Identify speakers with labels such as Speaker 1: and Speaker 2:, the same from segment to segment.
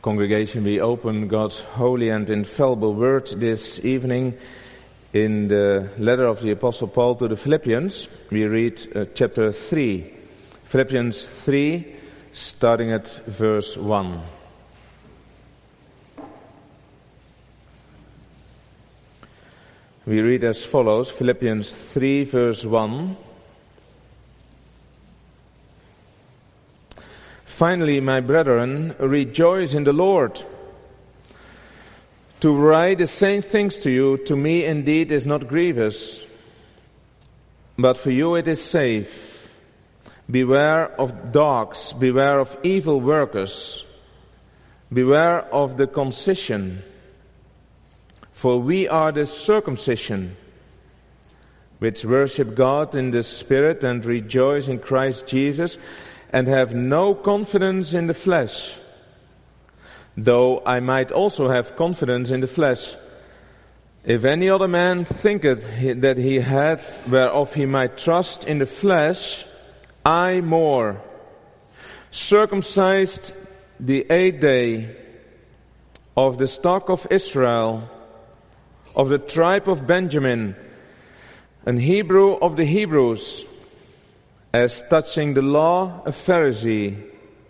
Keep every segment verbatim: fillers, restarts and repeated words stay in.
Speaker 1: Congregation, we open God's holy and infallible word this evening in the letter of the Apostle Paul to the Philippians. We read uh, chapter three, Philippians three, starting at verse one. We read as follows, Philippians three, verse one. Finally, my brethren, rejoice in the Lord. To write the same things to you, to me indeed is not grievous, but for you it is safe. Beware of dogs, beware of evil workers, beware of the concision. For we are the circumcision, which worship God in the Spirit and rejoice in Christ Jesus, and have no confidence in the flesh, though I might also have confidence in the flesh. If any other man thinketh that he hath whereof he might trust in the flesh, I more, circumcised the eighth day, of the stock of Israel, of the tribe of Benjamin, an Hebrew of the Hebrews, as touching the law, a Pharisee,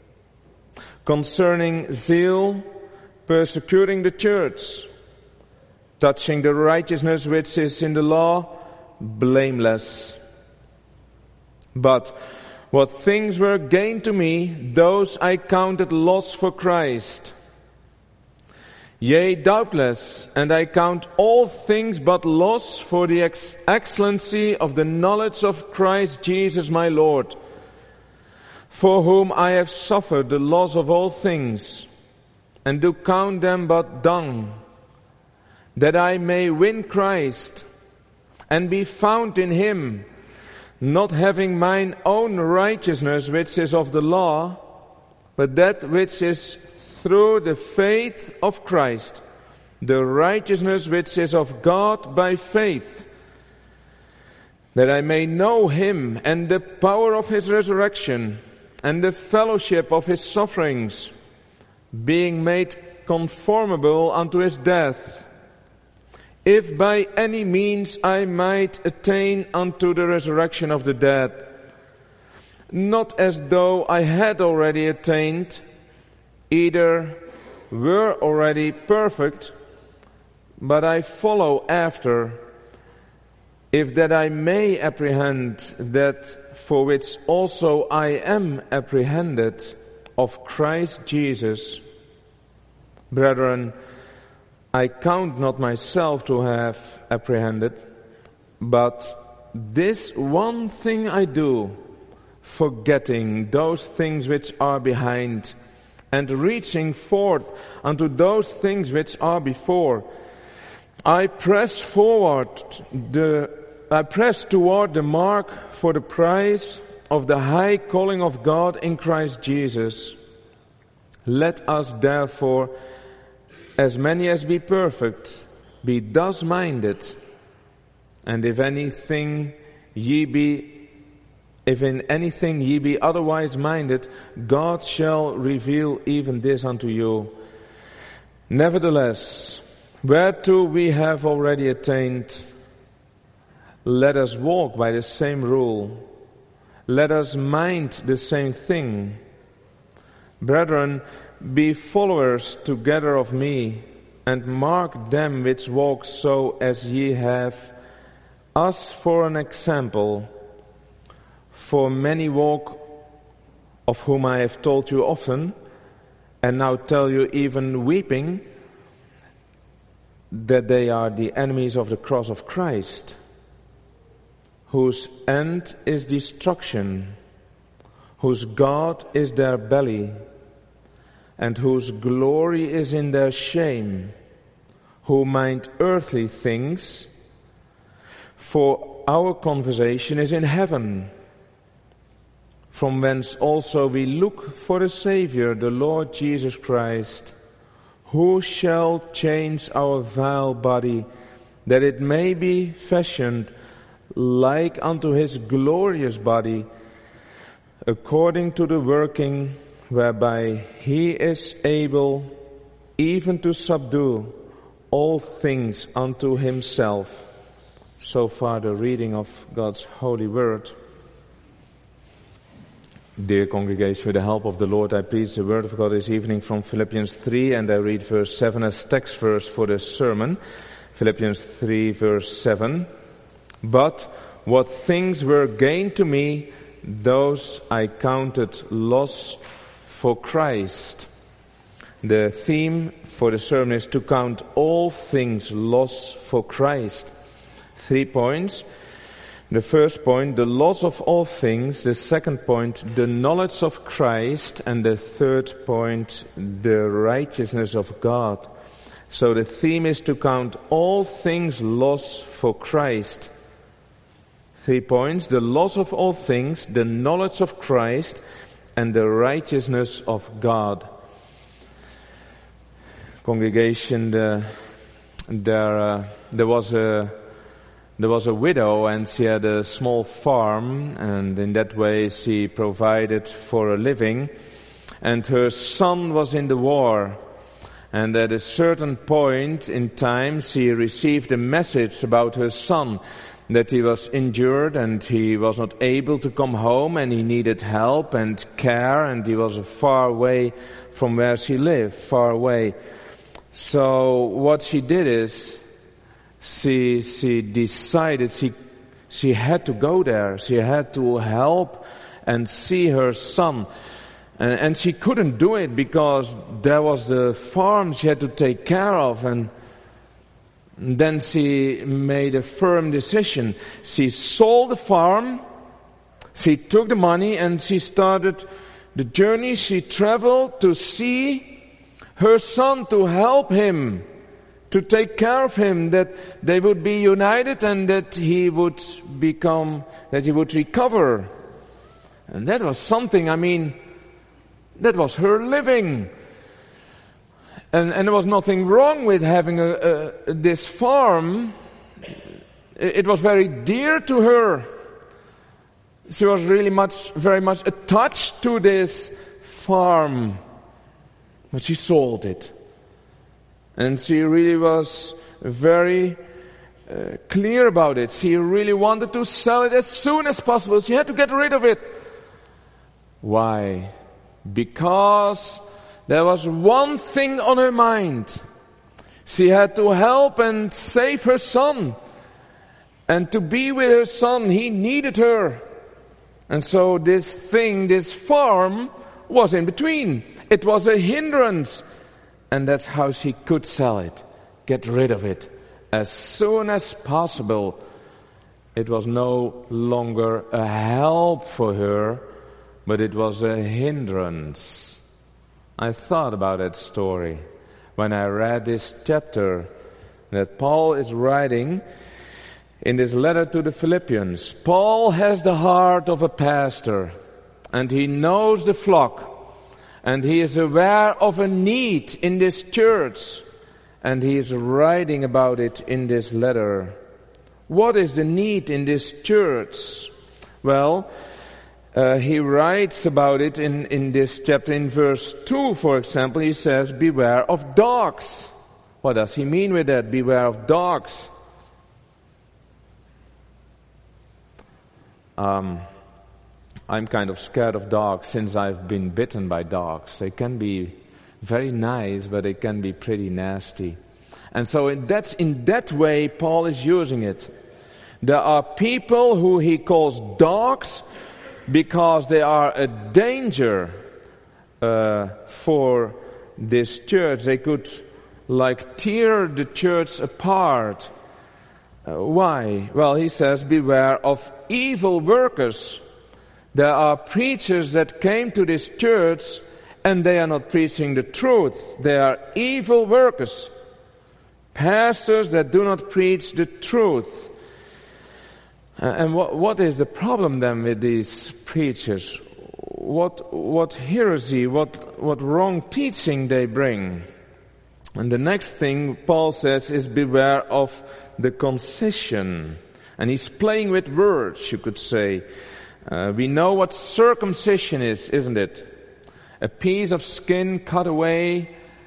Speaker 1: concerning zeal, persecuting the church, touching the righteousness which is in the law, blameless. But what things were gained to me, those I counted loss for Christ. Yea, doubtless, and I count all things but loss for the ex- excellency of the knowledge of Christ Jesus my Lord, for whom I have suffered the loss of all things, and do count them but dung, that I may win Christ, and be found in him, not having mine own righteousness which is of the law, but that which is through the faith of Christ, the righteousness which is of God by faith, that I may know him and the power of his resurrection and the fellowship of his sufferings, being made conformable unto his death, if by any means I might attain unto the resurrection of the dead, not as though I had already attained, either were already perfect, but I follow after, if that I may apprehend that for which also I am apprehended of Christ Jesus. Brethren, I count not myself to have apprehended, but this one thing I do, forgetting those things which are behind, and reaching forth unto those things which are before, I press forward the, I press toward the mark for the prize of the high calling of God in Christ Jesus. Let us therefore, as many as be perfect, be thus minded, and if anything ye be If in anything ye be otherwise minded, God shall reveal even this unto you. Nevertheless, whereto we have already attained, let us walk by the same rule. Let us mind the same thing. Brethren, be followers together of me, and mark them which walk so as ye have us for an example. For many walk, of whom I have told you often, and now tell you even weeping, that they are the enemies of the cross of Christ, whose end is destruction, whose God is their belly, and whose glory is in their shame, who mind earthly things, for our conversation is in heaven, from whence also we look for the Savior, the Lord Jesus Christ, who shall change our vile body, that it may be fashioned like unto his glorious body, according to the working whereby he is able even to subdue all things unto himself. So far the reading of God's holy word. Dear congregation, with the help of the Lord, I preach the word of God this evening from Philippians three, and I read verse seven as text verse for the sermon. Philippians three, verse seven. But what things were gained to me, those I counted loss for Christ. The theme for the sermon is to count all things loss for Christ. Three points. The first point, the loss of all things. The second point, the knowledge of Christ. And the third point, the righteousness of God. So the theme is to count all things loss for Christ. Three points, the loss of all things, the knowledge of Christ, and the righteousness of God. Congregation, the, there, uh, there was a, there was a widow, and she had a small farm, and in that way she provided for a living, and her son was in the war. And at a certain point in time, she received a message about her son, that he was injured and he was not able to come home, and he needed help and care, and he was far away from where she lived, far away. So what she did is, she, she decided she, she had to go there. She had to help and see her son. And, and she couldn't do it because there was the farm she had to take care of, and then she made a firm decision. She sold the farm, she took the money, and she started the journey. She traveled to see her son, to help him, to take care of him, that they would be united and that he would become, that he would recover. And that was something, I mean, that was her living. And, and there was nothing wrong with having a, a, this farm. It was very dear to her. She was really much, very much attached to this farm. But she sold it. And she really was very uh, clear about it. She really wanted to sell it as soon as possible. She had to get rid of it. Why? Because there was one thing on her mind. She had to help and save her son. And to be with her son, he needed her. And so this thing, this farm, was in between. It was a hindrance. And that's how she could sell it. Get rid of it as soon as possible. It was no longer a help for her, but it was a hindrance. I thought about that story when I read this chapter that Paul is writing in this letter to the Philippians. Paul has the heart of a pastor, and he knows the flock, and he is aware of a need in this church, and he is writing about it in this letter. What is the need in this church? Well, Uh, he writes about it in, in this chapter. In verse two, for example, he says, beware of dogs. What does he mean with that? Beware of dogs. Um, I'm kind of scared of dogs since I've been bitten by dogs. They can be very nice, but they can be pretty nasty. And so in that's in that way Paul is using it. There are people who he calls dogs, because they are a danger uh, for this church. They could like tear the church apart. Uh, why? Well, he says, beware of evil workers. There are preachers that came to this church and they are not preaching the truth. They are evil workers. Pastors that do not preach the truth. Uh, and what, what is the problem then with these preachers? What, what heresy, what, what wrong teaching they bring? And the next thing Paul says is beware of the concession. And he's playing with words, you could say. Uh, we know what circumcision is, isn't it? A piece of skin cut away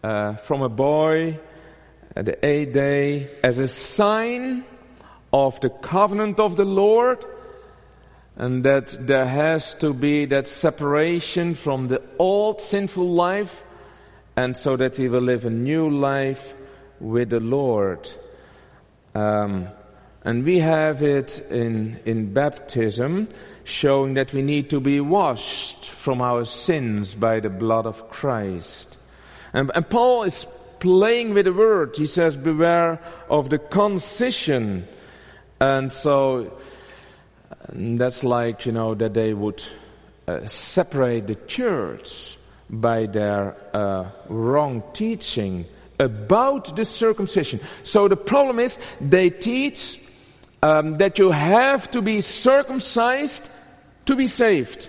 Speaker 1: uh, from a boy at the eighth day as a sign of the covenant of the Lord, and that there has to be that separation from the old sinful life, and so that we will live a new life with the Lord. Um, and we have it in, in baptism, showing that we need to be washed from our sins by the blood of Christ. And, and Paul is playing with the word. He says, beware of the concision. And so and that's like, you know, that they would uh, separate the church by their uh, wrong teaching about the circumcision. So the problem is they teach um, that you have to be circumcised to be saved.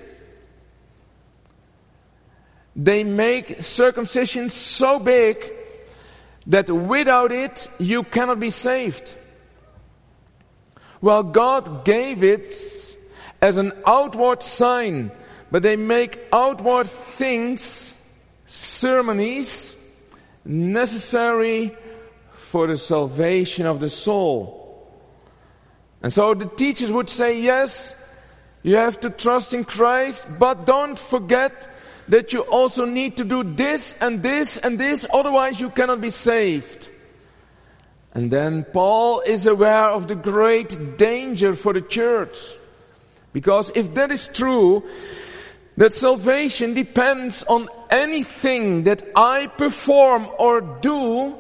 Speaker 1: They make circumcision so big that without it you cannot be saved. Well, God gave it as an outward sign, but they make outward things, ceremonies, necessary for the salvation of the soul. And so the teachers would say, yes, you have to trust in Christ, but don't forget that you also need to do this and this and this, otherwise you cannot be saved. And then Paul is aware of the great danger for the church. Because if that is true, that salvation depends on anything that I perform or do,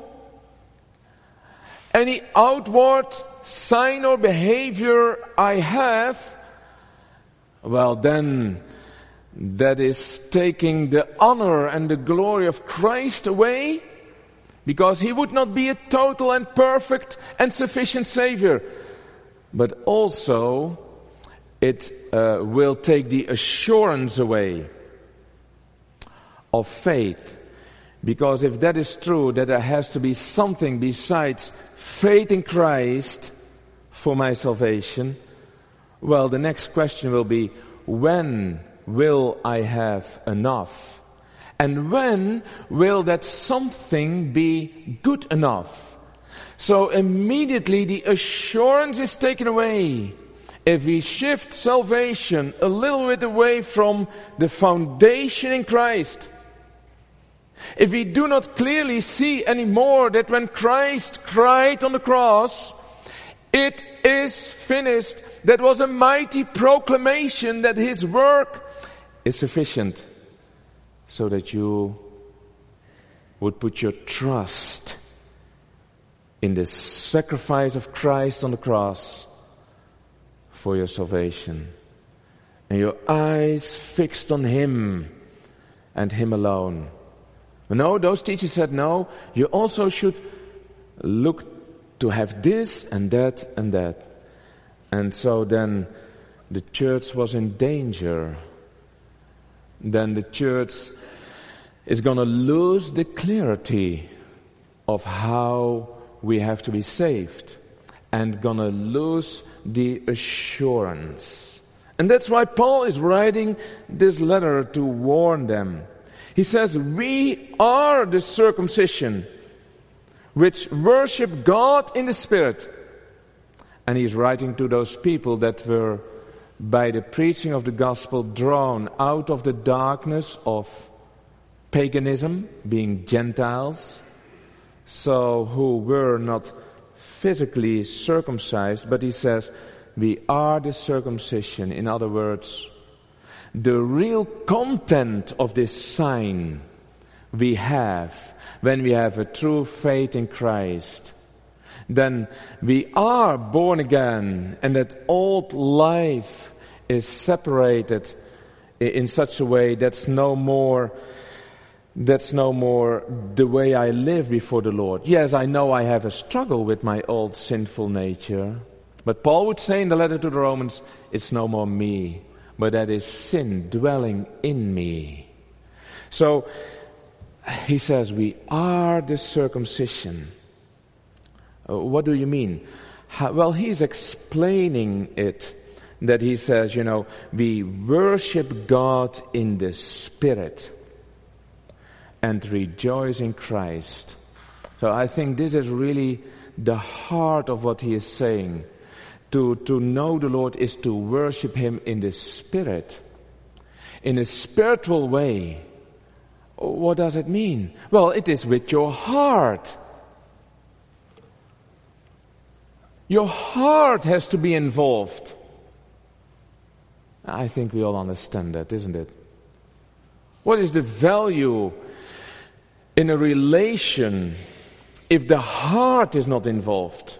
Speaker 1: any outward sign or behavior I have, well then that is taking the honor and the glory of Christ away, because he would not be a total and perfect and sufficient Savior. But also it uh, will take the assurance away of faith. Because if that is true, that there has to be something besides faith in Christ for my salvation, well, the next question will be, when will I have enough? And when will that something be good enough? So immediately the assurance is taken away. If we shift salvation a little bit away from the foundation in Christ, if we do not clearly see anymore that when Christ cried on the cross, it is finished, that was a mighty proclamation that his work is sufficient, so that you would put your trust in the sacrifice of Christ on the cross for your salvation. And your eyes fixed on him and him alone. No, those teachers said, no, you also should look to have this and that and that. And so then the church was in danger. Then the church is going to lose the clarity of how we have to be saved, and going to lose the assurance. And that's why Paul is writing this letter to warn them. He says, we are the circumcision which worship God in the Spirit. And he's writing to those people that were by the preaching of the gospel drawn out of the darkness of paganism, being Gentiles, so who were not physically circumcised, but he says, we are the circumcision. In other words, the real content of this sign we have when we have a true faith in Christ. Then we are born again, and that old life is separated in such a way that's no more That's no more the way I live before the Lord. Yes, I know I have a struggle with my old sinful nature. But Paul would say in the letter to the Romans, it's no more me, but that is sin dwelling in me. So he says, we are the circumcision. Uh, what do you mean? How, well, he's explaining it, that he says, you know, we worship God in the Spirit. and rejoice in Christ. So I think this is really the heart of what he is saying. To, to know the Lord is to worship him in the Spirit, in a spiritual way. What does it mean? Well, it is with your heart. Your heart has to be involved. I think we all understand that, isn't it? What is the value in a relation if the heart is not involved?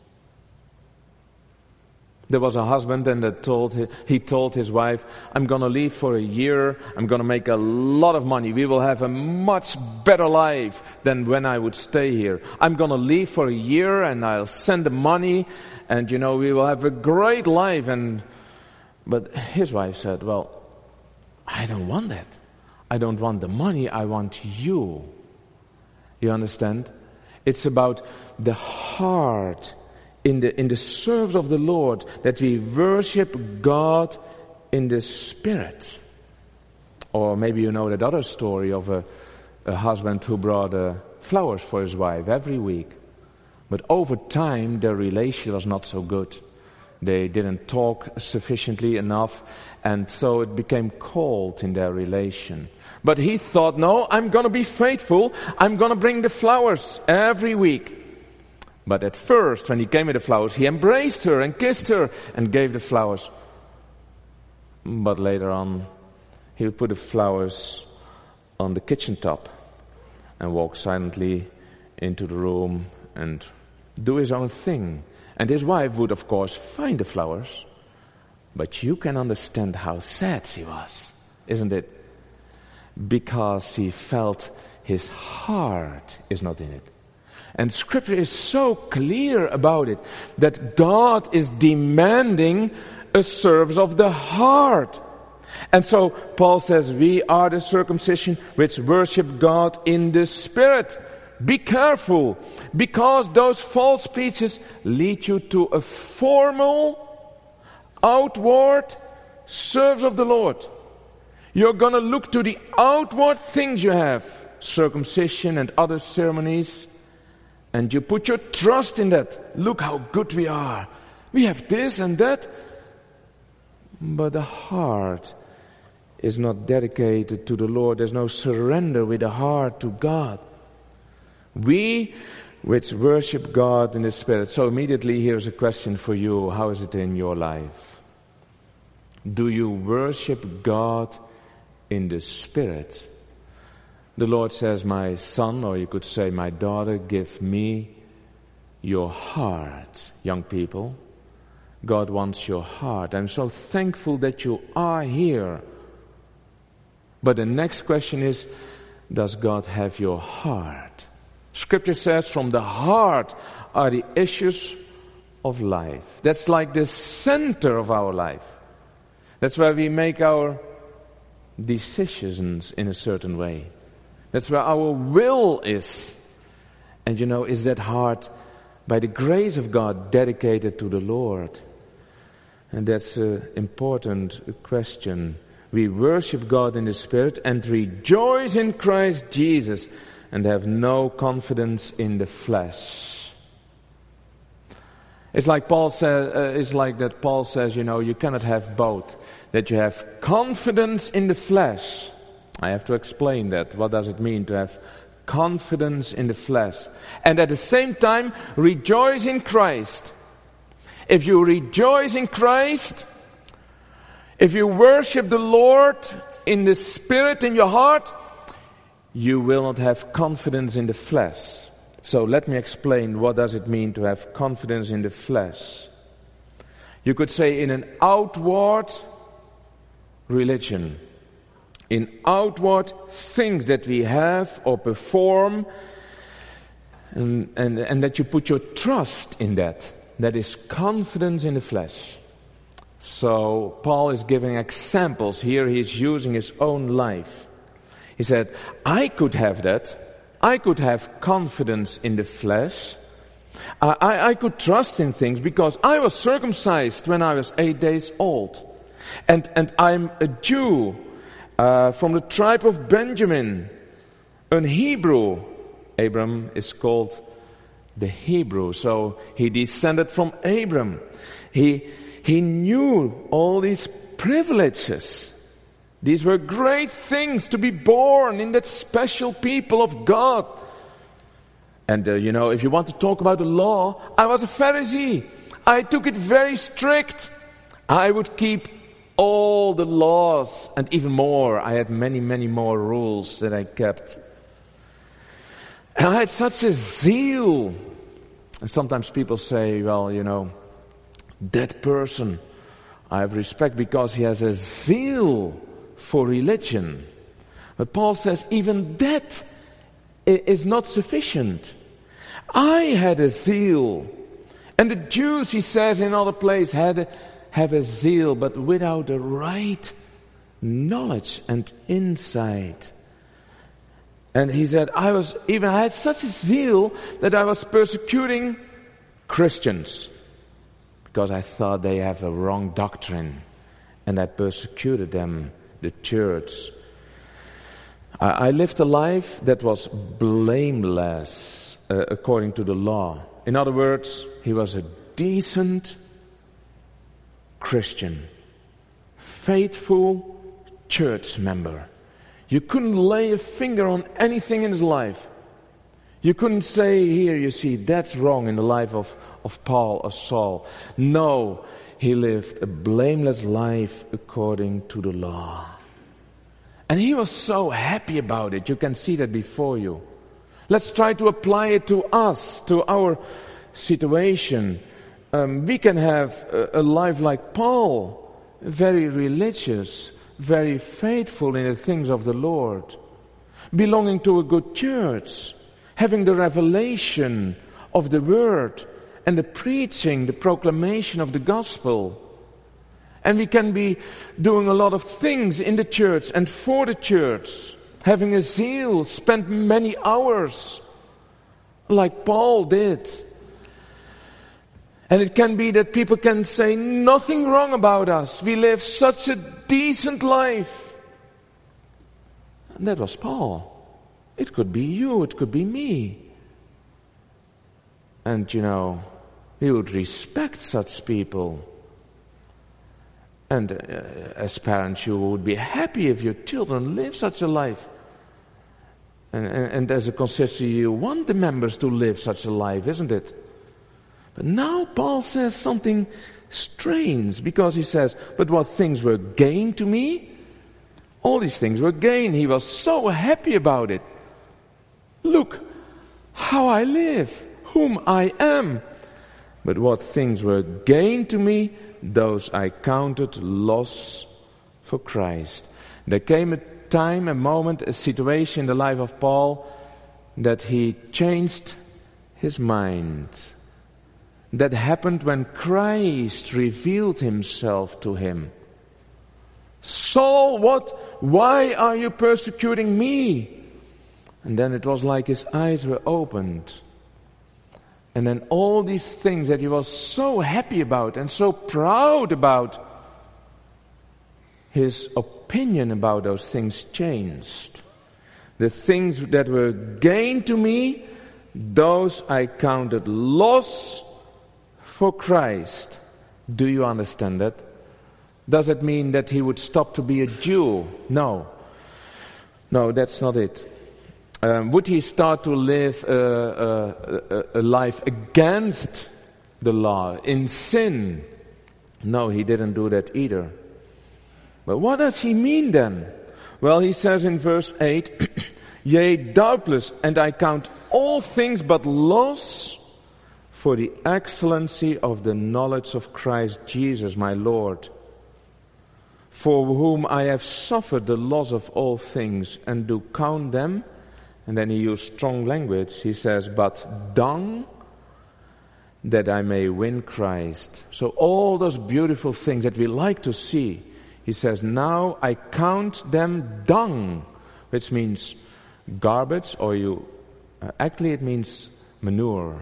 Speaker 1: There was a husband and that told he told his wife, I'm going to leave for a year. I'm going to make a lot of money. We will have a much better life than when I would stay here. I'm going to leave for a year and I'll send the money and, you know, we will have a great life. And but his wife said, well, I don't want that. I don't want the money. I want you. You understand? It's about the heart in the in the service of the Lord, that we worship God in the Spirit. Or maybe you know that other story of a, a husband who brought uh, flowers for his wife every week. But over time their relation was not so good. They didn't talk sufficiently enough, and so it became cold in their relation. But he thought, no, I'm going to be faithful. I'm going to bring the flowers every week. But at first, when he came with the flowers, he embraced her and kissed her and gave the flowers. But later on, he would put the flowers on the kitchen top and walk silently into the room and do his own thing. And his wife would, of course, find the flowers. But you can understand how sad she was, isn't it? Because he felt his heart is not in it. And Scripture is so clear about it, that God is demanding a service of the heart. And so Paul says, we are the circumcision which worship God in the Spirit. Be careful, because those false preachers lead you to a formal, outward service of the Lord. You're gonna look to the outward things you have, circumcision and other ceremonies, and you put your trust in that. Look how good we are. We have this and that. But the heart is not dedicated to the Lord. There's no surrender with the heart to God. We which worship God in the Spirit. So immediately here's a question for you. How is it in your life? Do you worship God in the Spirit? The Lord says, my son, or you could say, my daughter, give me your heart, young people. God wants your heart. I'm so thankful that you are here. But the next question is, does God have your heart? Scripture says, from the heart are the issues of life. That's like the center of our life. That's where we make our decisions in a certain way. That's where our will is. And you know, is that heart, by the grace of God, dedicated to the Lord? And that's an important question. We worship God in the Spirit and rejoice in Christ Jesus and have no confidence in the flesh. It's like Paul says, uh, it's like that Paul says, you know, you cannot have both. That you have confidence in the flesh. I have to explain that. What does it mean to have confidence in the flesh? And at the same time, rejoice in Christ. If you rejoice in Christ, if you worship the Lord in the Spirit in your heart, you will not have confidence in the flesh. So let me explain what does it mean to have confidence in the flesh. You could say in an outward religion, in outward things that we have or perform, and, and, and that you put your trust in that. That is confidence in the flesh. So Paul is giving examples here. He's using his own life. He said, I could have that. I could have confidence in the flesh. I, I, I could trust in things because I was circumcised when I was eight days old. And, and I'm a Jew uh, from the tribe of Benjamin. An Hebrew, Abram is called the Hebrew, so he descended from Abram. He, he knew all these privileges. These were great things to be born in that special people of God. And uh, you know, if you want to talk about the law, I was a Pharisee. I took it very strict. I would keep all the laws and even more. I had many, many more rules that I kept. And I had such a zeal. And sometimes people say, well, you know, that person, I have respect because he has a zeal for religion. But Paul says even that is not sufficient. I had a zeal. And the Jews, he says in other place, had a, have a zeal, but without the right knowledge and insight. And he said, I was even, I had such a zeal that I was persecuting Christians because I thought they have a wrong doctrine, and I persecuted them, the church. I, I lived a life that was blameless uh, according to the law. In other words, he was a decent Christian, faithful church member. You couldn't lay a finger on anything in his life. You couldn't say, here you see, that's wrong in the life of, of Paul or Saul. No, he lived a blameless life according to the law. And he was so happy about it. You can see that before you. Let's try to apply it to us, to our situation. Um, we can have a, a life like Paul, very religious, very faithful in the things of the Lord, belonging to a good church, having the revelation of the word and the preaching, the proclamation of the gospel. And we can be doing a lot of things in the church and for the church, having a zeal, spend many hours like Paul did. And it can be that people can say nothing wrong about us. We live such a decent life. And that was Paul. It could be you, it could be me. And you know, we would respect such people. And uh, as parents, you would be happy if your children live such a life. And, and, and as a consistory, you want the members to live such a life, isn't it? But now Paul says something strange, because he says, but what things were gain to me? All these things were gain. He was so happy about it. Look how I live, whom I am. But what things were gain to me, those I counted loss for Christ. There came a time, a moment, a situation in the life of Paul that he changed his mind. That happened when Christ revealed himself to him. Saul, what? Why are you persecuting me? And then it was like his eyes were opened. And then all these things that he was so happy about and so proud about, his opinion about those things changed. The things that were gain to me, those I counted loss for Christ. Do you understand that? Does it mean that he would stop to be a Jew? No. No, that's not it. Um, would he start to live a, a, a life against the law, in sin? No, he didn't do that either. But what does he mean then? Well, he says in verse eight, yea, doubtless, and I count all things but loss for the excellency of the knowledge of Christ Jesus my Lord, for whom I have suffered the loss of all things, and do count them. And then he used strong language. He says, but dung, that I may win Christ. So all those beautiful things that we like to see, he says, now I count them dung, which means garbage, or you, uh, actually it means manure.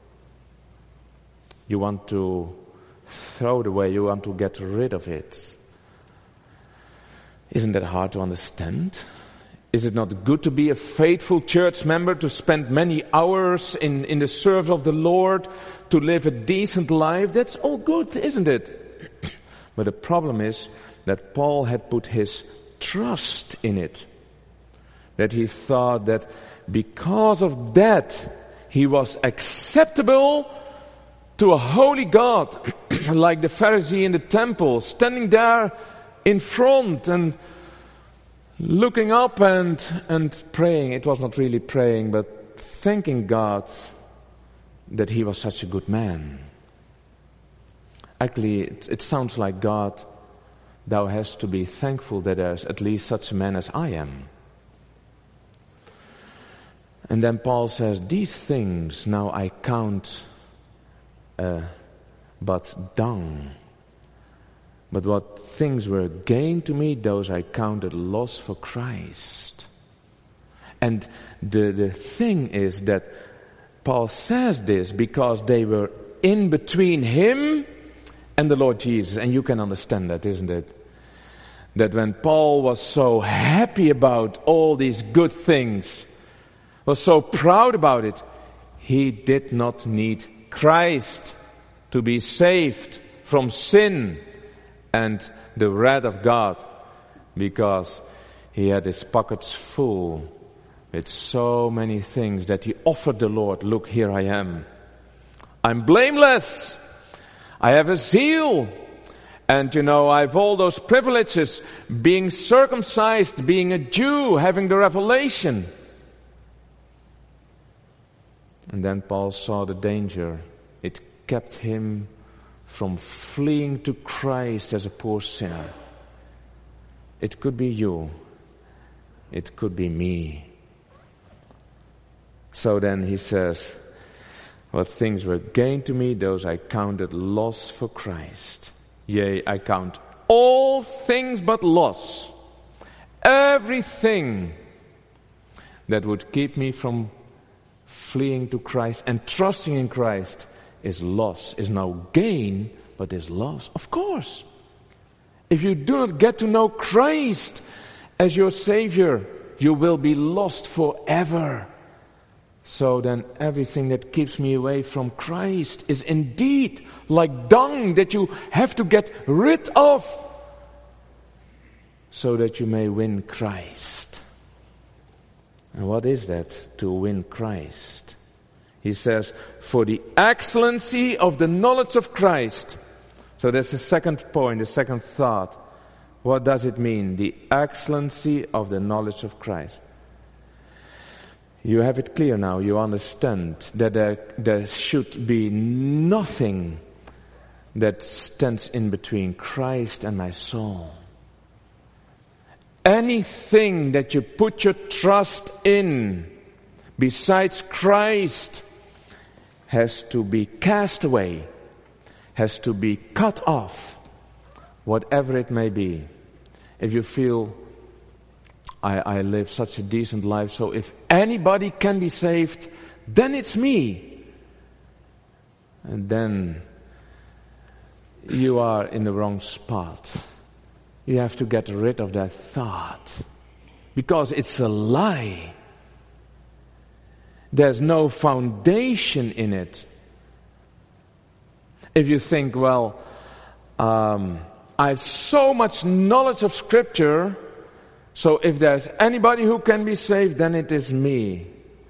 Speaker 1: You want to throw it away, you want to get rid of it. Isn't that hard to understand? Is it not good to be a faithful church member, to spend many hours in, in the service of the Lord, to live a decent life? That's all good, isn't it? But the problem is that Paul had put his trust in it. That he thought that because of that, he was acceptable to a holy God, like the Pharisee in the temple, standing there in front and looking up and, and praying. It was not really praying, but thanking God that he was such a good man. Actually, it, it sounds like, God, thou hast to be thankful that there's at least such a man as I am. And then Paul says, these things now I count uh, but dung. But what things were gain to me, those I counted loss for Christ. And the, the thing is that Paul says this because they were in between him and the Lord Jesus. And you can understand that, isn't it? That when Paul was so happy about all these good things, was so proud about it, he did not need Christ to be saved from sin and the wrath of God, because he had his pockets full with so many things that he offered the Lord. Look, here I am. I'm blameless. I have a zeal. And you know, I have all those privileges, being circumcised, being a Jew, having the revelation. And then Paul saw the danger. It kept him from fleeing to Christ as a poor sinner. It could be you. It could be me. So then he says, what things were gain to me, those I counted loss for Christ. Yea, I count all things but loss. Everything that would keep me from fleeing to Christ and trusting in Christ is loss, is now gain, but is loss. Of course. If you do not get to know Christ as your Savior, you will be lost forever. So then everything that keeps me away from Christ is indeed like dung that you have to get rid of so that you may win Christ. And what is that, to win Christ? He says, for the excellency of the knowledge of Christ. So that's the second point, the second thought. What does it mean? The excellency of the knowledge of Christ. You have it clear now. You understand that there, there should be nothing that stands in between Christ and my soul. Anything that you put your trust in besides Christ has to be cast away, has to be cut off, whatever it may be. If you feel, I, I live such a decent life, so if anybody can be saved, then it's me. And then you are in the wrong spot. You have to get rid of that thought, because it's a lie. There's no foundation in it. If you think, well, um, I have so much knowledge of Scripture, so if there's anybody who can be saved, then it is me.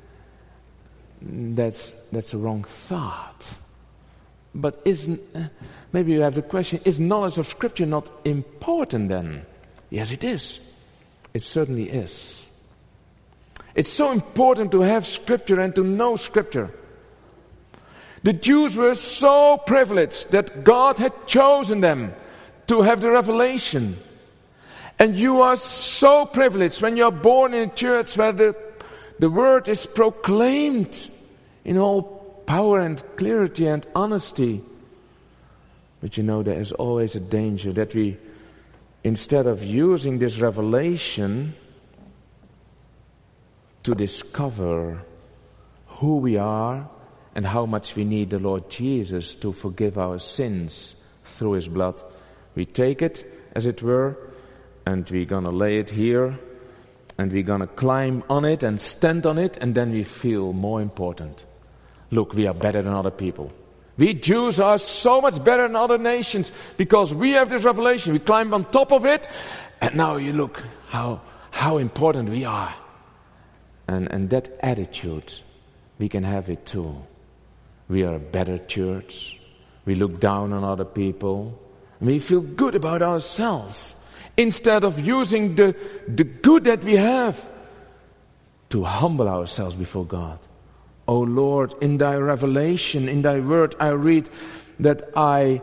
Speaker 1: That's that's a wrong thought. But isn't, maybe you have the question, is knowledge of Scripture not important then? Yes, it is. It certainly is. It's so important to have Scripture and to know Scripture. The Jews were so privileged that God had chosen them to have the revelation. And you are so privileged when you are born in a church where the, the word is proclaimed in all power and clarity and honesty. But you know, there is always a danger that we, instead of using this revelation to discover who we are and how much we need the Lord Jesus to forgive our sins through His blood, we take it, as it were, and we're gonna lay it here And we're gonna climb on it and stand on it, and then we feel more important. Look, we are better than other people. We Jews are so much better than other nations because we have this revelation. We climb on top of it, and now you look how how important we are. And and that attitude, we can have it too. We are a better church. We look down on other people. We feel good about ourselves. Instead of using the, the good that we have to humble ourselves before God. Oh Lord, in thy revelation, in thy word, I read that I,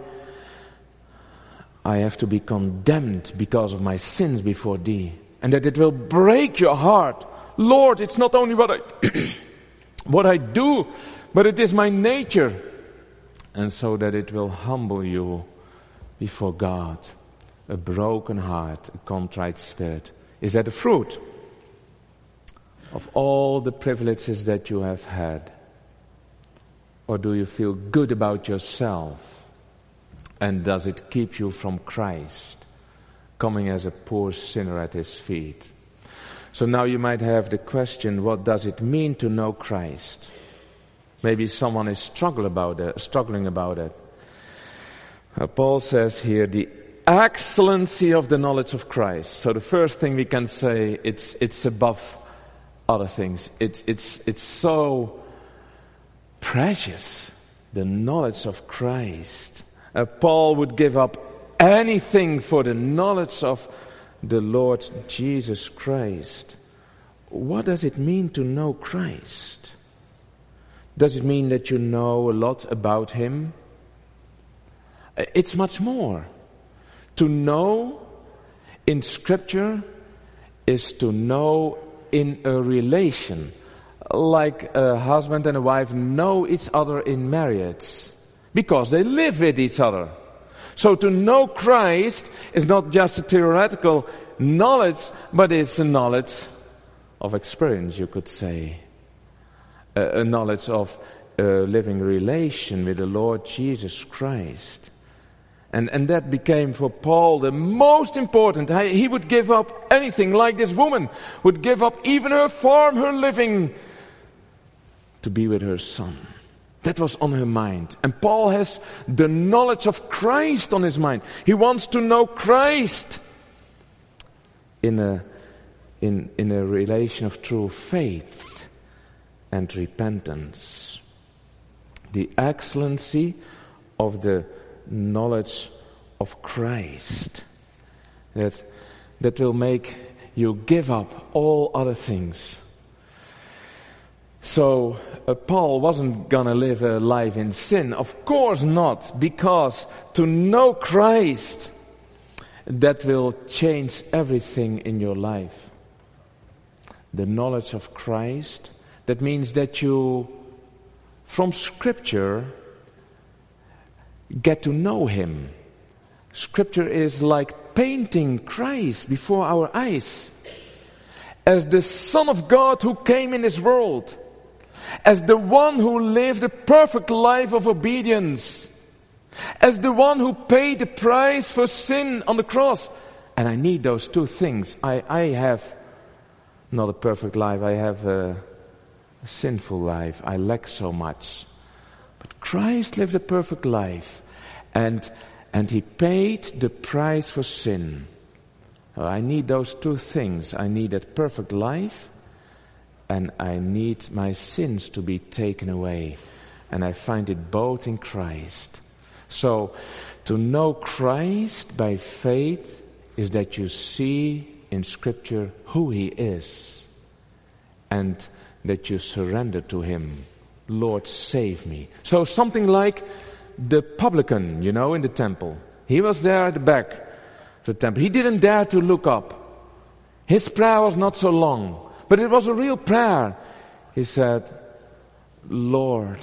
Speaker 1: I have to be condemned because of my sins before thee. And that it will break your heart. Lord, it's not only what I, what I do, but it is my nature. And so that it will humble you before God. A broken heart, a contrite spirit. Is that the fruit of all the privileges that you have had? Or do you feel good about yourself? And does it keep you from Christ, coming as a poor sinner at his feet? So now you might have the question, what does it mean to know Christ? Maybe someone is struggle about it, struggling about it. Uh, Paul says here, the excellency of the knowledge of Christ. So the first thing we can say, it's it's above other things. It's it's it's so precious, the knowledge of Christ. Uh, Paul would give up anything for the knowledge of the Lord Jesus Christ. What does it mean to know Christ? Does it mean that you know a lot about him? It's much more. To know in Scripture is to know in a relation. Like a husband and a wife know each other in marriage. Because they live with each other. So to know Christ is not just a theoretical knowledge, but it's a knowledge of experience, you could say. A, a knowledge of a living relation with the Lord Jesus Christ. And, and that became for Paul the most important. He would give up anything, like this woman would give up even her farm, her living, to be with her son. That was on her mind. And Paul has the knowledge of Christ on his mind. He wants to know Christ in a, in, in a relation of true faith and repentance. The excellency of the knowledge of Christ that that will make you give up all other things. So uh, Paul wasn't gonna live a life in sin, of course not, because to know Christ, that will change everything in your life. The knowledge of Christ, that means that you from Scripture get to know him. Scripture is like painting Christ before our eyes as the Son of God who came in this world, as the one who lived a perfect life of obedience, as the one who paid the price for sin on the cross. And I need those two things. I, I have not a perfect life, I have a, a sinful life. I lack so much. But Christ lived a perfect life. And and he paid the price for sin. I need those two things. I need that perfect life, and I need my sins to be taken away. And I find it both in Christ. So, to know Christ by faith is that you see in Scripture who he is, and that you surrender to him. Lord, save me. So something like the publican, you know, in the temple. He was there at the back of the temple. He didn't dare to look up. His prayer was not so long, but it was a real prayer. He said, Lord,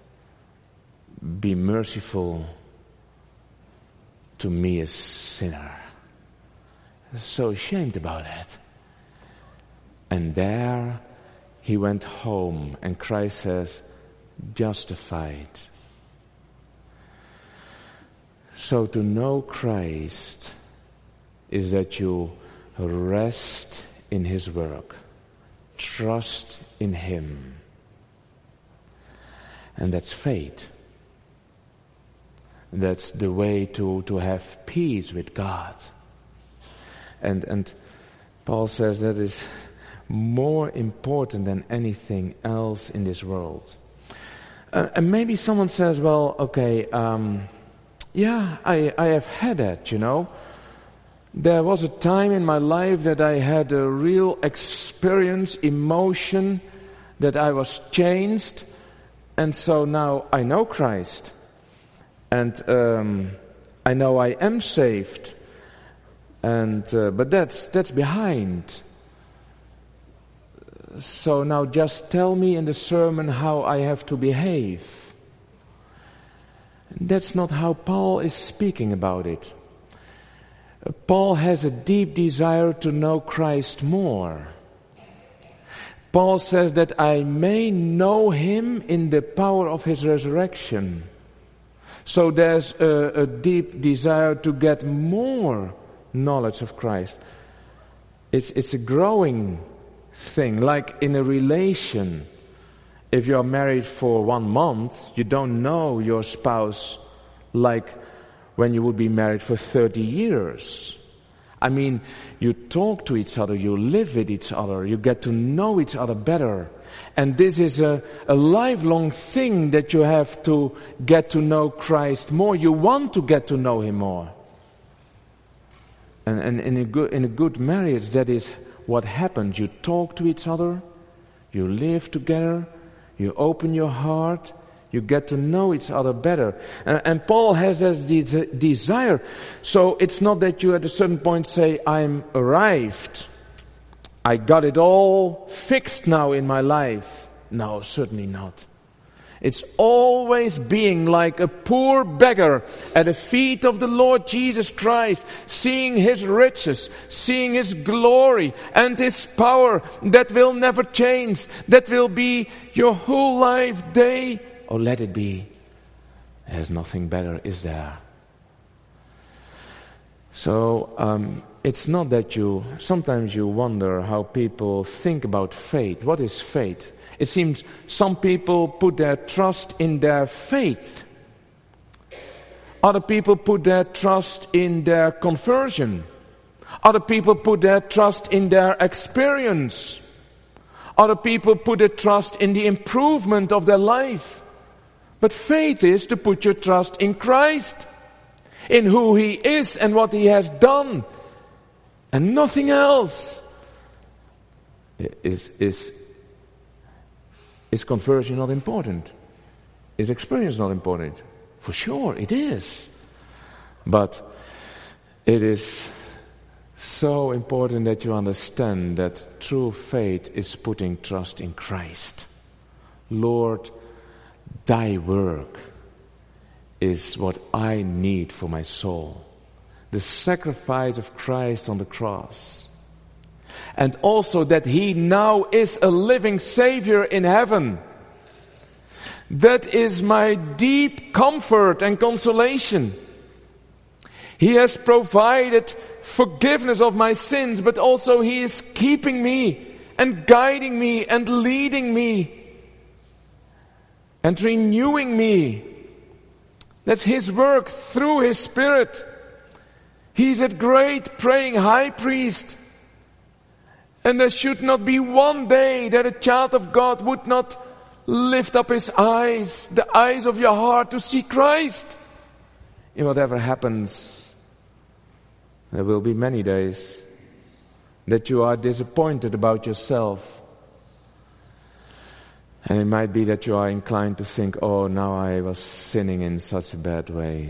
Speaker 1: be merciful to me, a sinner. So ashamed about it. And there he went home, and Christ says, justified. So to know Christ is that you rest in His work. Trust in Him. And that's faith. That's the way to, to have peace with God. And, and Paul says that is more important than anything else in this world. Uh, and maybe someone says, well, okay, um, yeah, I, I have had that, you know. There was a time in my life that I had a real experience, emotion, that I was changed, and so now I know Christ. And um, I know I am saved. And uh, but that's that's behind. So now just tell me in the sermon how I have to behave. That's not how Paul is speaking about it. Paul has a deep desire to know Christ more. Paul says that I may know Him in the power of His resurrection. So there's a, a deep desire to get more knowledge of Christ. It's, it's a growing thing, like in a relation. If you're married for one month, you don't know your spouse like when you would be married for thirty years. I mean, you talk to each other, you live with each other, you get to know each other better. And this is a, a lifelong thing that you have to get to know Christ more. You want to get to know Him more. And, and in a good, in a good marriage, that is what happens. You talk to each other, you live together, you open your heart, you get to know each other better. And, and Paul has this de- desire. So it's not that you at a certain point say, I'm arrived. I got it all fixed now in my life. No, certainly not. It's always being like a poor beggar at the feet of the Lord Jesus Christ, seeing His riches, seeing His glory and His power that will never change, that will be your whole life day. Oh, let it be. There's nothing better, is there? So, um, it's not that you, sometimes you wonder how people think about faith. What is faith? It seems some people put their trust in their faith. Other people put their trust in their conversion. Other people put their trust in their experience. Other people put their trust in the improvement of their life. But faith is to put your trust in Christ, in who He is and what He has done, and nothing else. Is, is, is conversion not important? Is experience not important? For sure it is. But it is so important that you understand that true faith is putting trust in Christ. Lord, Thy work is what I need for my soul. The sacrifice of Christ on the cross. And also that He now is a living Savior in heaven. That is my deep comfort and consolation. He has provided forgiveness of my sins, but also He is keeping me and guiding me and leading me and renewing me. That's His work through His Spirit. He's a great praying high priest. And there should not be one day that a child of God would not lift up his eyes, the eyes of your heart, to see Christ. In whatever happens, there will be many days that you are disappointed about yourself. And it might be that you are inclined to think, oh, now I was sinning in such a bad way.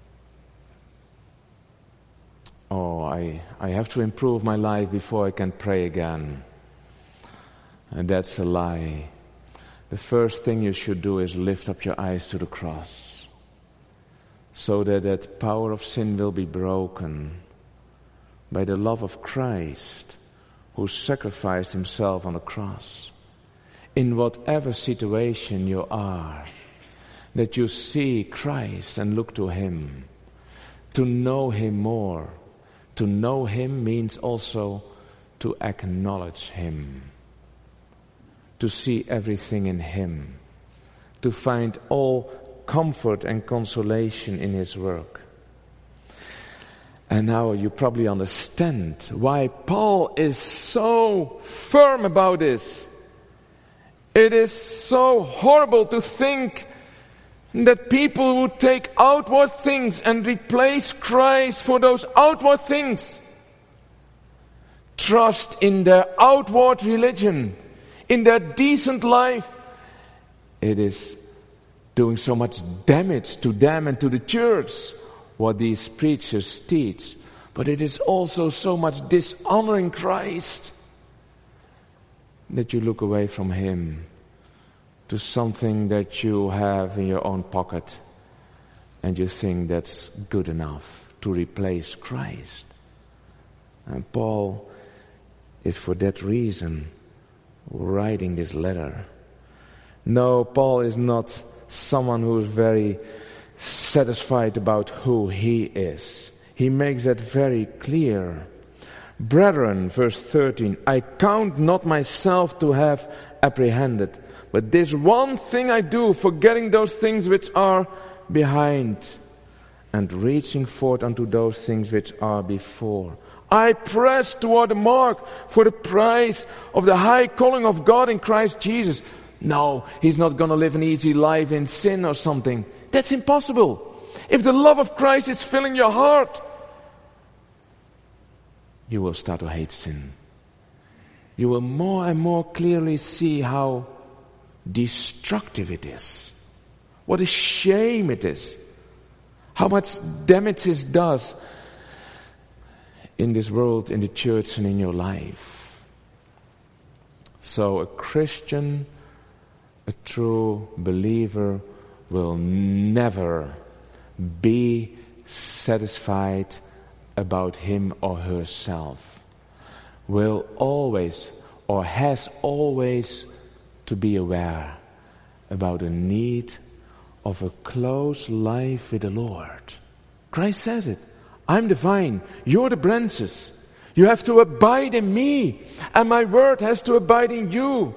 Speaker 1: Oh, I, I have to improve my life before I can pray again. And that's a lie. The first thing you should do is lift up your eyes to the cross, so that that power of sin will be broken by the love of Christ, who sacrificed Himself on the cross. In whatever situation you are, that you see Christ and look to Him, to know Him more. To know Him means also to acknowledge Him, to see everything in Him, to find all comfort and consolation in His work. And now you probably understand why Paul is so firm about this. It is so horrible to think that people would take outward things and replace Christ for those outward things. Trust in their outward religion, in their decent life. It is doing so much damage to them and to the church, what these preachers teach. But it is also so much dishonoring Christ that you look away from Him to something that you have in your own pocket and you think that's good enough to replace Christ. And Paul is for that reason writing this letter. No, Paul is not someone who is very satisfied about who he is. He makes that very clear. Brethren, verse thirteen, I count not myself to have apprehended, but this one thing I do, forgetting those things which are behind, and reaching forth unto those things which are before. I press toward the mark for the prize of the high calling of God in Christ Jesus. No, he's not going to live an easy life in sin or something. That's impossible. If the love of Christ is filling your heart, you will start to hate sin. You will more and more clearly see how destructive it is. What a shame it is. How much damage it does in this world, in the church, and in your life. So a Christian, a true believer, will never be satisfied about him or herself. Will always, or has always, to be aware about the need of a close life with the Lord. Christ says it. I'm the vine, you're the branches. You have to abide in me, and my word has to abide in you.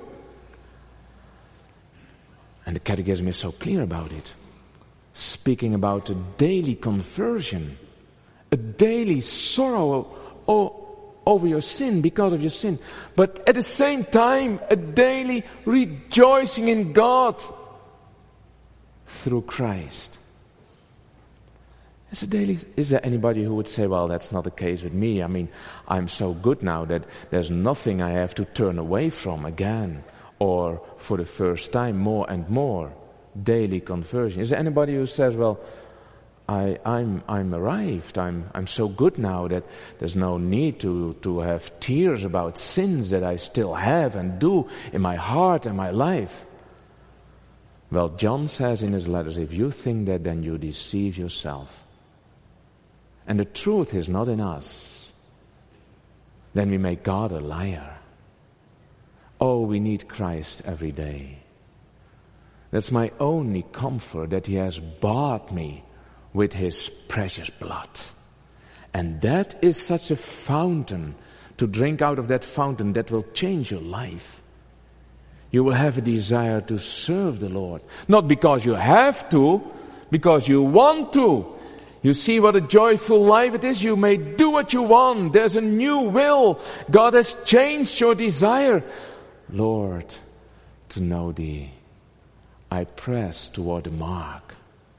Speaker 1: And the Catechism is so clear about it, speaking about a daily conversion, a daily sorrow over your sin, because of your sin, but at the same time a daily rejoicing in God through Christ. Is, a daily, is there anybody who would say, well, that's not the case with me. I mean, I'm so good now that there's nothing I have to turn away from again, or for the first time more and more. Daily conversion. Is there anybody who says, well, I, I'm, I'm arrived, I'm, I'm so good now that there's no need to, to have tears about sins that I still have and do in my heart and my life? Well, John says in his letters, if you think that, then you deceive yourself. And the truth is not in us. Then we make God a liar. Oh, we need Christ every day. That's my only comfort, that He has bought me with His precious blood. And that is such a fountain, to drink out of that fountain that will change your life. You will have a desire to serve the Lord. Not because you have to, because you want to. You see what a joyful life it is. You may do what you want. There's a new will. God has changed your desire. Lord, to know Thee, I press toward the mark.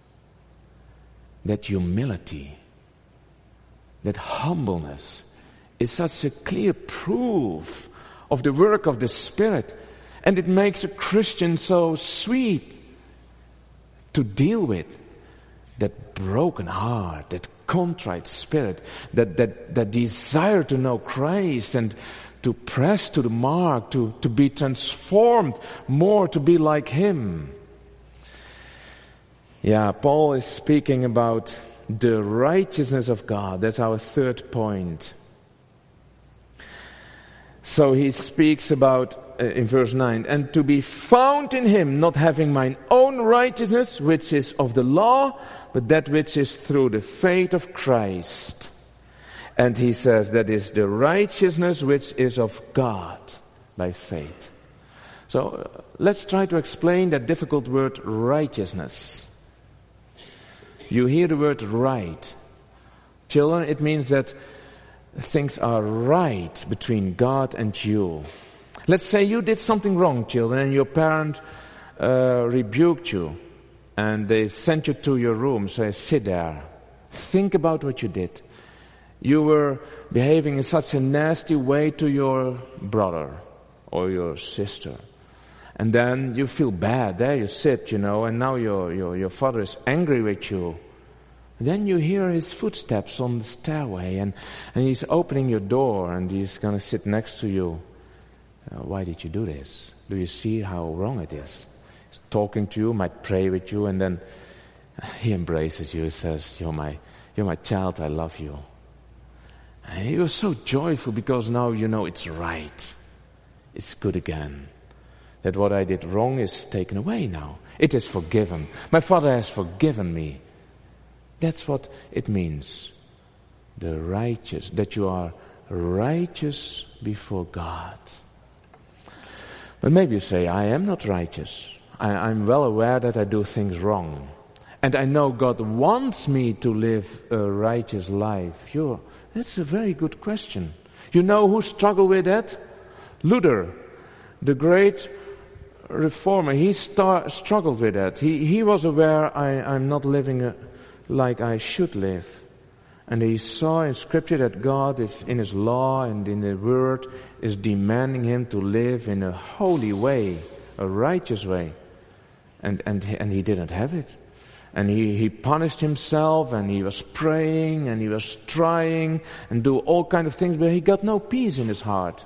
Speaker 1: That humility, that humbleness is such a clear proof of the work of the Spirit. And it makes a Christian so sweet to deal with. That broken heart, that contrite spirit, that, that, that desire to know Christ and to press to the mark, to, to be transformed more to be like Him. Yeah, Paul is speaking about the righteousness of God. That's our third point. So he speaks about, uh, in verse nine, and to be found in Him, not having mine own righteousness, which is of the law, but that which is through the faith of Christ. And he says that is the righteousness which is of God by faith. So uh, let's try to explain that difficult word righteousness. You hear the word right. Children, it means that things are right between God and you. Let's say you did something wrong, children, and your parent uh, rebuked you. And they sent you to your room, say, sit there. Think about what you did. You were behaving in such a nasty way to your brother or your sister. And then you feel bad. There you sit, you know, and now your, your, your father is angry with you. And then you hear his footsteps on the stairway, and, and he's opening your door, and he's going to sit next to you. Uh, why did you do this? Do you see how wrong it is? He's talking to you, might pray with you, and then he embraces you, says, you're my, you're my child, I love you. And you're so joyful because now you know it's right. It's good again. That what I did wrong is taken away now. It is forgiven. My Father has forgiven me. That's what it means. The righteous, that you are righteous before God. But maybe you say, I am not righteous. I, I'm well aware that I do things wrong. And I know God wants me to live a righteous life. You're, that's a very good question. You know who struggled with that? Luther, the great reformer. He star, struggled with that. He, he was aware I, I'm not living a, like I should live. And he saw in Scripture that God is in His law and in the Word is demanding him to live in a holy way, a righteous way. And, and, and he didn't have it. And he, he punished himself, and he was praying, and he was trying, and do all kind of things, but he got no peace in his heart.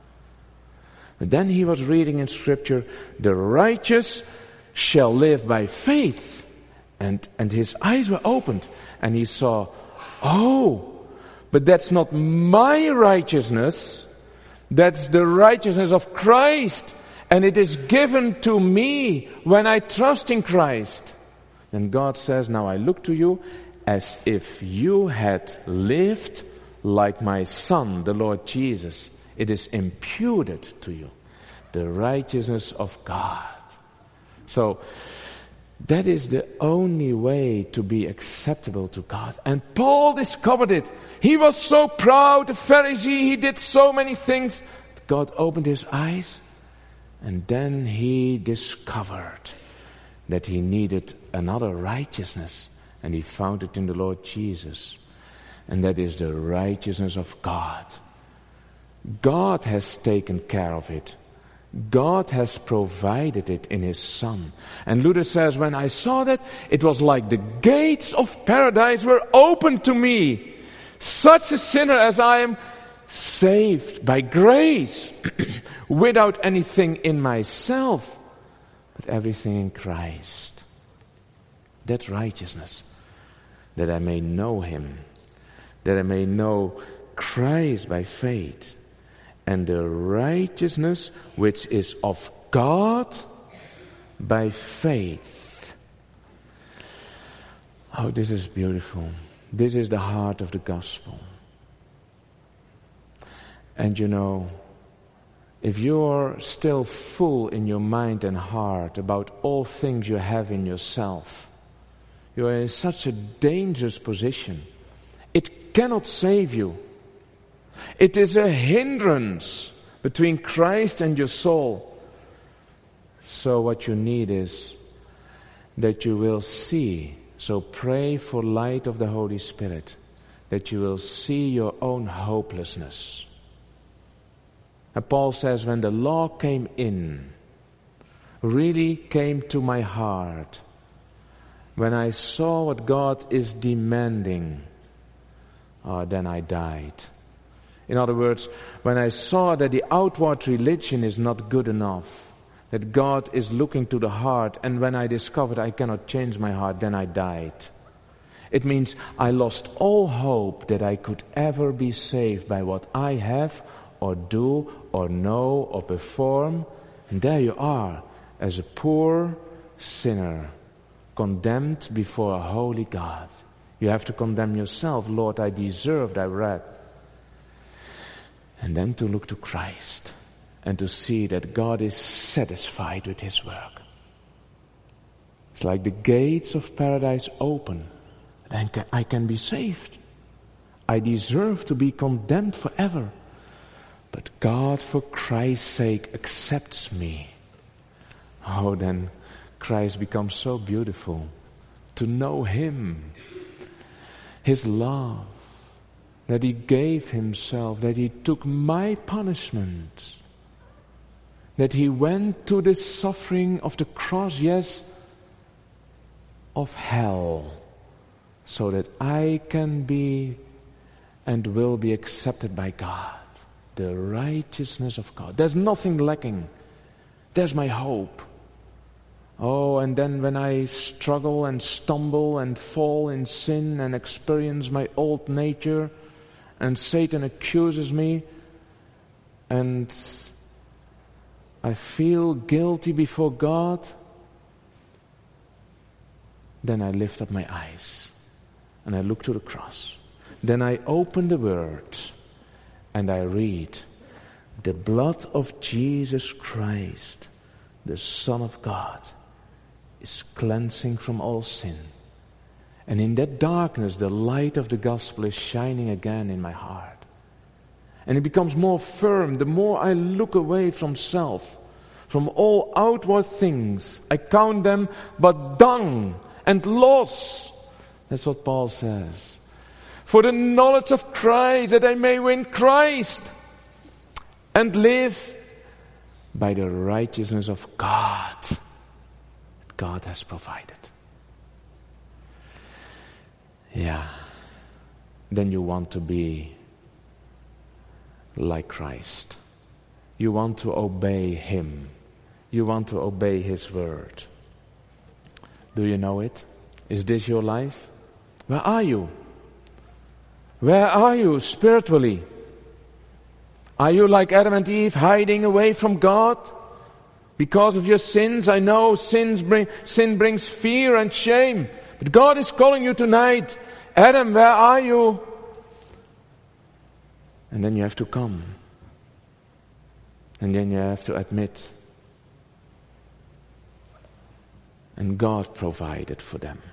Speaker 1: And then he was reading in Scripture, the righteous shall live by faith. And, and his eyes were opened, and he saw, oh, but that's not my righteousness, that's the righteousness of Christ, and it is given to me when I trust in Christ. Then God says, now I look to you as if you had lived like my Son, the Lord Jesus. It is imputed to you, the righteousness of God. So, that is the only way to be acceptable to God. And Paul discovered it. He was so proud, a Pharisee, he did so many things. God opened his eyes, and then he discovered that he needed another righteousness, and he found it in the Lord Jesus. And that is the righteousness of God. God has taken care of it. God has provided it in His Son. And Luther says, when I saw that, it was like the gates of paradise were opened to me. Such a sinner as I am, saved by grace, without anything in myself, but everything in Christ. That righteousness, that I may know Him, that I may know Christ by faith, and the righteousness which is of God by faith. Oh, this is beautiful. This is the heart of the gospel. And you know, if you're still full in your mind and heart about all things you have in yourself, you are in such a dangerous position. It cannot save you. It is a hindrance between Christ and your soul. So what you need is that you will see. So pray for light of the Holy Spirit, that you will see your own hopelessness. And Paul says, when the law came in, really came to my heart, when I saw what God is demanding, oh, then I died. In other words, when I saw that the outward religion is not good enough, that God is looking to the heart, and when I discovered I cannot change my heart, then I died. It means I lost all hope that I could ever be saved by what I have or do or know or perform. And there you are, as a poor sinner, condemned before a holy God. You have to condemn yourself. Lord, I deserve thy wrath. And then to look to Christ and to see that God is satisfied with his work. It's like the gates of paradise open. Then I can be saved. I deserve to be condemned forever. But God, for Christ's sake, accepts me. Oh, then Christ becomes so beautiful. To know him, his love, that he gave himself, that he took my punishment, that he went to the suffering of the cross, yes, of hell, so that I can be and will be accepted by God. The righteousness of God. There's nothing lacking. There's my hope. Oh, and then when I struggle and stumble and fall in sin and experience my old nature, and Satan accuses me, and I feel guilty before God, then I lift up my eyes and I look to the cross. Then I open the Word and I read, the blood of Jesus Christ, the Son of God, is cleansing from all sin. And in that darkness, the light of the gospel is shining again in my heart. And it becomes more firm the more I look away from self, from all outward things. I count them but dung and loss. That's what Paul says. For the knowledge of Christ, that I may win Christ and live by the righteousness of God that God has provided. Yeah, then you want to be like Christ. You want to obey him. You want to obey his word. Do you know it? Is this your life? Where are you? Where are you spiritually? Are you like Adam and Eve, hiding away from God because of your sins? I know sins bring, sin brings fear and shame. But God is calling you tonight. Adam, where are you? And then you have to come. And then you have to admit. And God provided for them.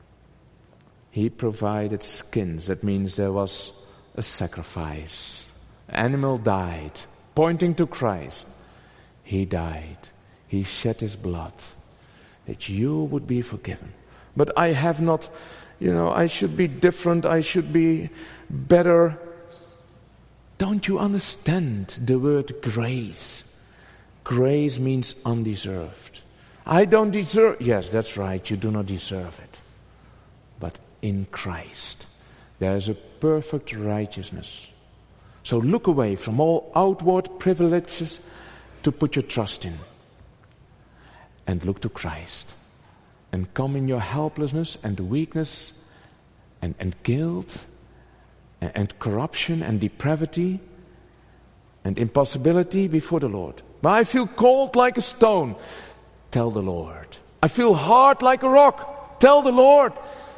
Speaker 1: He provided skins. That means there was a sacrifice. Animal died, pointing to Christ. He died. He shed his blood that you would be forgiven. But I have not, you know, I should be different. I should be better. Don't you understand the word grace? Grace means undeserved. I don't deserve. Yes, that's right. You do not deserve it. But in Christ, there is a perfect righteousness. So look away from all outward privileges to put your trust in. And look to Christ. And come in your helplessness and weakness and, and guilt and, and corruption and depravity and impossibility before the Lord. But I feel cold like a stone. Tell the Lord. I feel hard like a rock. Tell the Lord.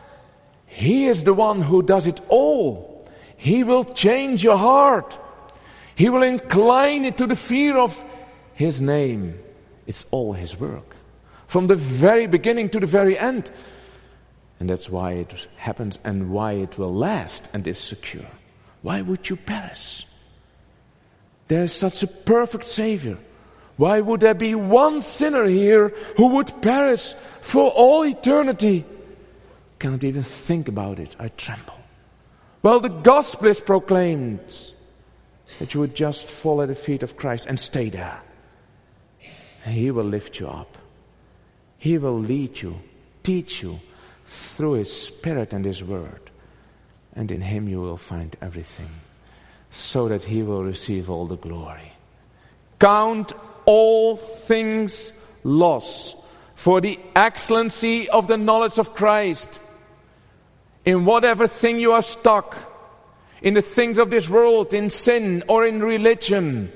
Speaker 1: He is the one who does it all. He will change your heart. He will incline it to the fear of his name. It's all his work. From the very beginning to the very end. And that's why it happens and why it will last and is secure. Why would you perish? There's such a perfect Savior. Why would there be one sinner here who would perish for all eternity? Cannot even think about it. I tremble. Well, the gospel is proclaimed that you would just fall at the feet of Christ and stay there. And he will lift you up. He will lead you, teach you through his Spirit and his word. And in him you will find everything, so that he will receive all the glory. Count all things loss for the excellency of the knowledge of Christ. In whatever thing you are stuck, in the things of this world, in sin or in religion,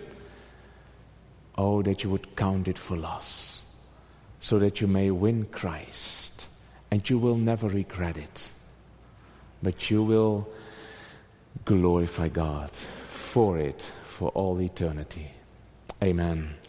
Speaker 1: oh, that you would count it for loss, so that you may win Christ, and you will never regret it, but you will glorify God for it for all eternity. Amen.